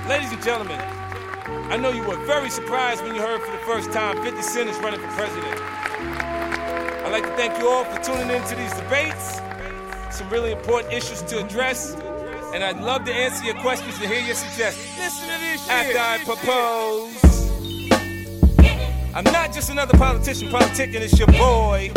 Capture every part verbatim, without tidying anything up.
Ladies and gentlemen, I know you were very surprised when you heard for the first time fifty Cent is running for president. I'd like to thank you all for tuning into these debates. Some really important issues to address, and I'd love to answer your questions and hear your suggestions. Listen to this shit. After I propose, I'm not just another politician politicking, it's your boy.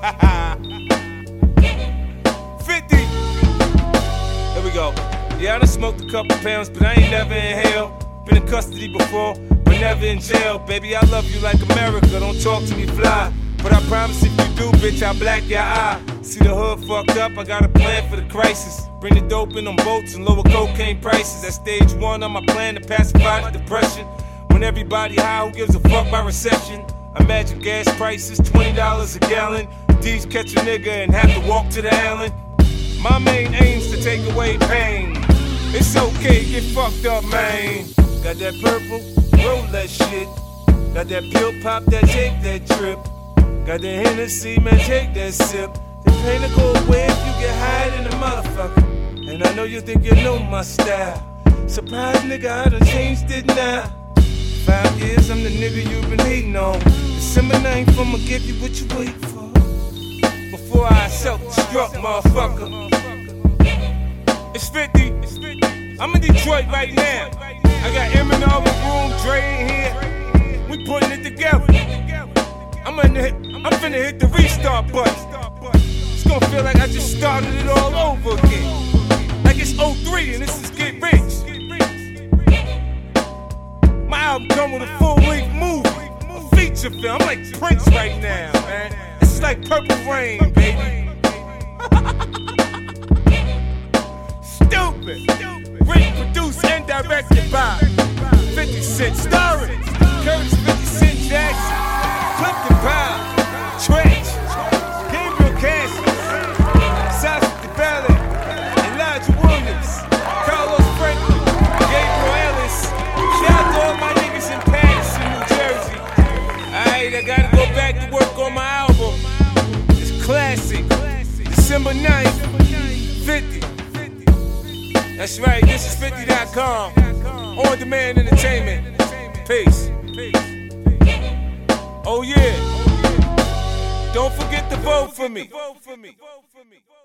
fifty. Here we go. Yeah, I done smoked a couple pounds, but I ain't never inhaled. Been in custody before, but never in jail. Baby, I love you like America, don't talk to me fly. But I promise if you do, bitch, I'll black your eye. See the hood fucked up, I got a plan for the crisis. Bring the dope in on boats and lower cocaine prices. That's stage one on my plan to pacify the depression. When everybody high, who gives a fuck about recession? Imagine gas prices, twenty dollars a gallon. D's catch a nigga and have to walk to the island. My main aim's to take away pain. It's okay, get fucked up, man. Got that purple, roll that shit. Got that pill pop, that take that trip. Got that Hennessy, man, take that sip. The pain will go away if you get high in the motherfucker. And I know you think you know my style. Surprise, nigga, I done changed it now. Five years, I'm the nigga you've been hating on. December ninth, I'ma give you what you wait for. Before I self-destruct, motherfucker. It's fifty. I'm in Detroit right now. I got Eminem in the room, Dre in here. We putting it together. I'm, in the, I'm finna hit the restart button. It's gonna feel like I just started it all over again. Like it's oh three and this is Get Rich. My album come with a full-length movie, a feature film. I'm like Prince right now, man. This is like Purple Rain, baby. Stupid. Written, produced, and directed by fifty Cent, starring Curtis fifty Cent Jackson, Clifton Powell, Trench, Gabriel Cassius, Sasha DeBella, Elijah Williams, Carlos Franklin, Gabriel Ellis. Shout out to all my niggas in Patterson, New Jersey. Alright, I gotta go back to work on my album. It's classic. December ninth, fifty. That's right, this is fifty dot com. On demand entertainment. Peace. Oh yeah. Don't forget to vote for me.